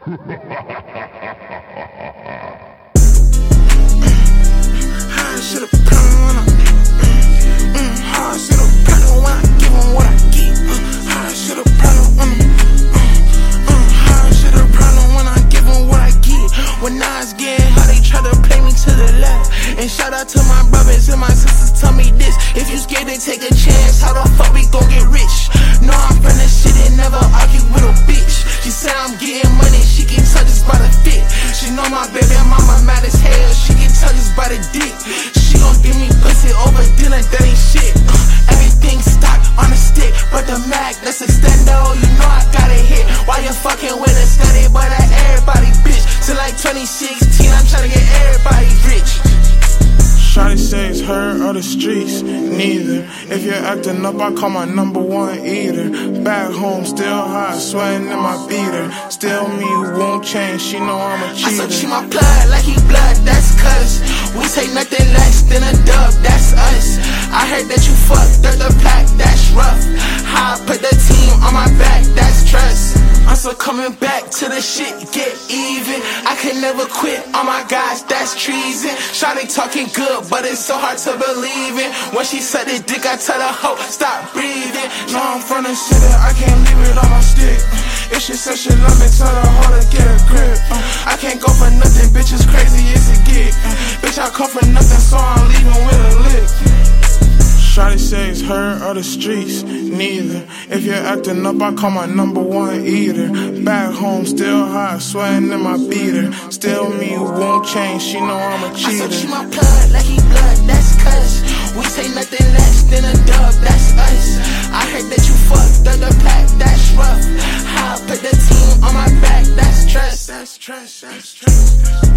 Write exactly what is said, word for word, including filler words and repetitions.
Should've problem when I, mm, mm, how I should've problem when I give 'em what I get. Uh, how I should've problem when I, uh, uh, how I should've problem when I give 'em what I get. When I was getting how they try to play me to the left. And shout out to my brothers and my sisters, tell me this: if you scared to take a chance, how the fuck we gon' get rich? No, I'm from the shit and never argue with a bitch. She said I'm getting money, she can touch us by the fit. She know my baby mama mad as hell, she can touch us by the dick. She gon' give me pussy over dinner, that ain't shit. Uh, everything stock on a stick, but the Mac, that's extendo. You know I got it hit. Why you fucking with a steady, but that everybody bitch? Till like twenty sixteen, I'm tryna get everybody rich. Shawty say it's her or the streets, neither. If you're acting up, I call my number one eater. Back home, still hot, sweating in my beater. Still me, won't change, she know I'm a cheater. I so cheat my blood like he blood, that's cuz we take nothing less than a dub, that's us. I heard that you fucked up the pack, that's rough. How I put the team on my back, that's trust. I'm so coming back to the shit, get even. I can never quit, oh my gosh, that's treason. Shawty talking good, but it's so hard to believe in. When she suck the dick, I tell her, ho, stop breathing. No, I'm from the city, I can't leave it on my stick. If she said she love me, tell her how to get a grip. I can't go for nothing, bitch, as crazy as it get. Bitch, I come for nothing, so I'm leaving with a lick. Shawty say it's her or the streets, neither. If you're acting up, I call my number one eater. Back home, still hot, sweating in my beater. Still me, won't change, she know I'm a cheater. I so cheat my blood like he blood, that's cuz we take nothing less than a dub, that's us. I heard that you fucked up the pack, that's rough. How I put the team on my back, that's trust. That's trust, that's trust.